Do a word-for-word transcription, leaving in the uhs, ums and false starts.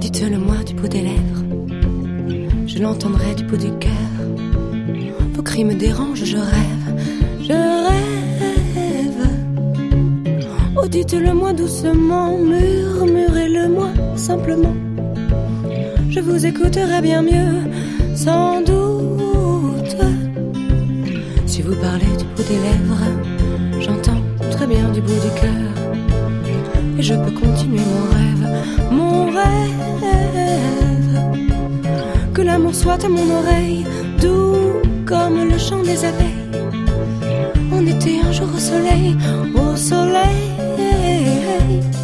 Dites-le-moi du bout des lèvres, je l'entendrai du bout du cœur. Vos cris me dérangent, je rêve, je rêve. Oh, dites-le-moi doucement, murmurez-le-moi simplement. Je vous écouterai bien mieux, sans doute. Si vous parlez du bout des lèvres, j'entends très bien du bout du cœur. Et je peux continuer mon rêve, mon rêve. Que l'amour soit à mon oreille, doux comme le chant des abeilles. On était un jour au soleil, au soleil.